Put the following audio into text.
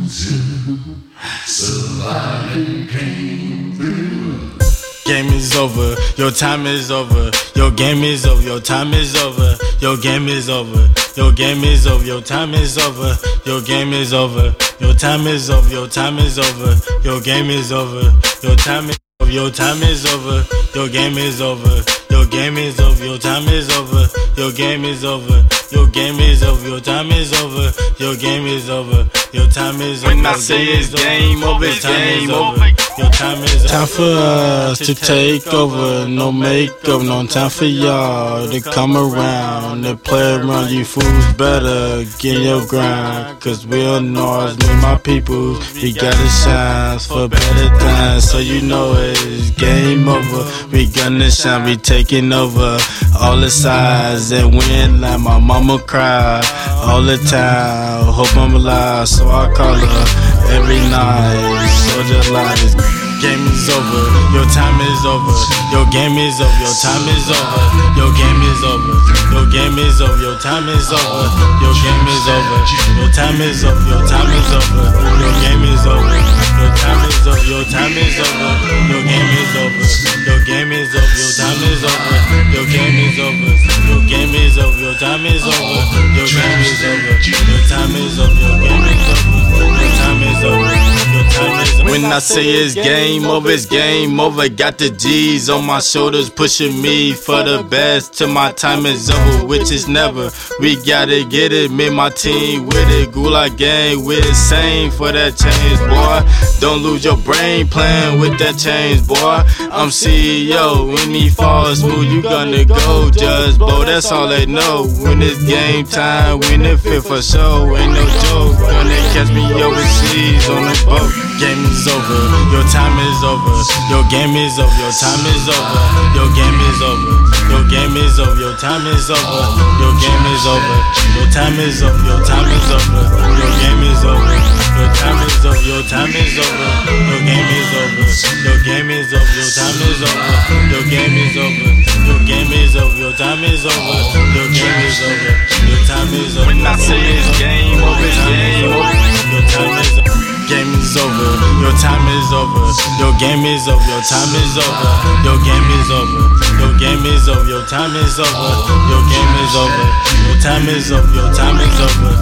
Surviving came through. Game is over, your time is over. Your game is over, your time is over. Your game is over, your game is over. Your time is over, your game is over. Your time is over, your time is over. Your game is over, your time is over. Your time is over, your game is over. Your game is over, your time is over. Your game is over, your game is over. Your time is over, your game is over. Your time is over. When I say it's game over, it's game over. Your time is over. Time for us to take over. No makeup, no time for y'all to come around and play around. You fools better get your grind, cause we all know it's me, my people. We got a chance for better times, so you know it's game over. We gonna shine, we taking over all the sides and win like my mama cry all the time. Hope I'm alive, so I call her every night. Soldier lies. Game is over, your time is over. Your game is over, your time is over. Your game is over, your game is over. Your time is over, your game is over. Your time is over, your time is over. Your game is over, your time is over. Your time is over, your game is over. Your game is over, your time is over. Your game is over, your game is over. Your time is over, your game is over. Your time is over, your game is over. Your time is over, your time is over. When I say it's game over, it's game over. Got the G's on my shoulders pushing me for the best till my time is over, which is never. We gotta get it, me and my team with it. Gulag gang with it, same for that change, boy. Don't lose your brain playing with that change, boy. I'm CEO, when he falls smooth, you gonna go just, boy. That's all they know. When it's game time, we in the fit for show. Ain't no joke, gonna catch me overseas on the boat. Game is over, your time is over. Your game is over, your time is over. Your game is over, your game is over. Your time is over, your game is over. Your time is over, your time is over. Your game is over, your time is over. Your time is over, your game is over. Your game is over, your time is over. Your game is over, your game is over. Your time is over, your game is over. Your time is over. When I say it's game over, it's game over. Your time is over. Game is over, your time is over. Your game is over, your time is over. Your game is over, your game is over. Your time is over, your game is over. Your time is over, your time is over.